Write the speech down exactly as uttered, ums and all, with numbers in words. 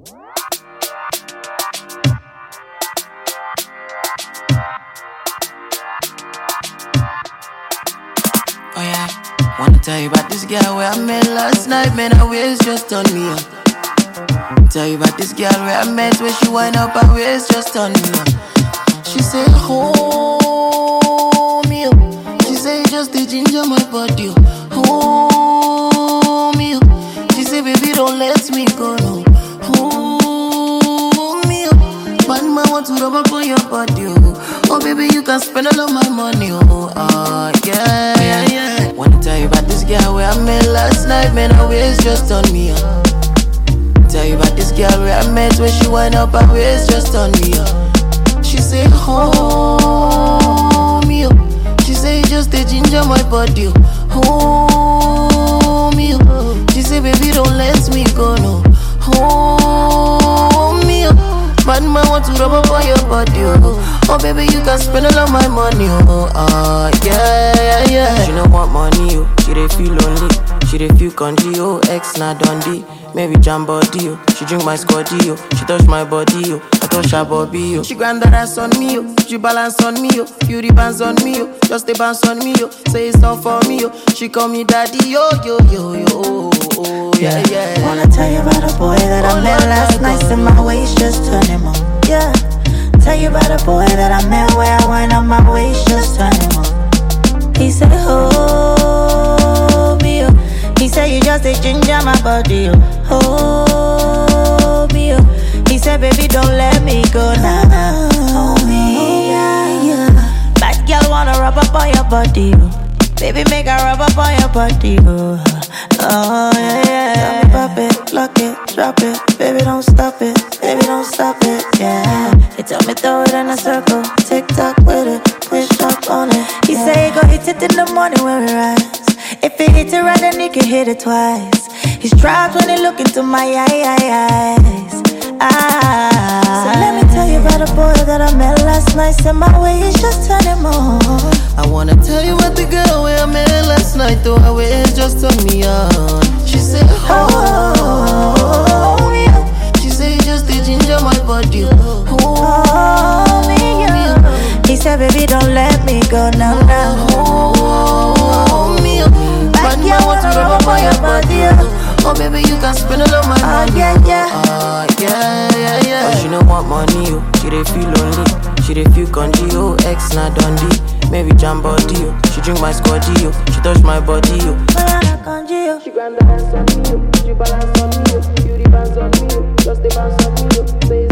Oh yeah, wanna tell you about this girl where I met last night, man, her waist just turned me on. Tell you about this girl where I met, where she wind up her waist just turned me on. She said, hold me up. She said, just the ginger my body, hold me up. She said, baby, don't let me go, no. Hold me up. But man want to rub up on your body, oh. Oh, baby, you can spend all of my money, oh, uh, yeah, yeah, yeah. Wanna tell you about this girl where I met last night, man, her waist just turned me on. Tell you about this girl where I met, where she wind up her waist just turned me on. She say, hold me up. She say, just the ginger my body, hold me up. She say, baby, don't let me go, no. Hold me up. Bad man want to rub up on your body, oh. Oh, baby, you can spend all of my money, oh. Uh, yeah, yeah, yeah. She don't want money, oh. She dey feel lonely. She dey feel congee, oh. Ex na Dundee. Maybe jam body, oh. She drink my scotty, oh. She touch my body, oh. I touch her bobby, oh. She grind that ass on me, oh. She balance on me, oh. Beauty bands on me, oh. Just a bounce on me, oh. Say it's all for me, oh. She call me daddy, yo, yo, yo, yo, oh, oh, yeah, yeah. Wanna tell you about a boy that I met last night, and my waist just turned him on. Yeah. Tell you about a boy that I met where I wind up my waist just turned him on. He said, hold me up. He said, you just a ginger my body, oh. Hold me up. He said, baby, don't let me go now. Nah, hold me, yeah, yeah. Bad girl wanna rub up on your body, oh. Baby, make her rub up on your body, oh. Oh, yeah, yeah. Tell me pop it, lock it, drop it. Baby, don't stop it, baby, don't stop it, yeah. He tell me throw it in a circle, tick tock with it, push up on it. He yeah. Say he go hit it in the morning when we rise. If he hit it right, then he can hit it twice. He's trapped when he look into my eyes. Ah. So let me tell you about a boy that I met last night. Said my waist just turned him on. I wanna tell you about the girl where I met last night, though her waist just turned me on. She said, hold me up. She said, just the ginger my body, hold me up. He said, baby, don't let me go now, now. Hold me up. Bad man want to rub up on your body, oh, baby, you can spend all of my money, oh, yeah, yeah. Uh, yeah, yeah, yeah. But she don't want money, oh. She dey feel lonely. She dey feel congee, oh. Ex na Dundee. Maybe jam body, oh. She drink my scotty, oh. She touch my body, oh. She grind the ass on me, oh. She balance on me, oh. Beauty bands on me, oh. Just a bounce on me, oh. Say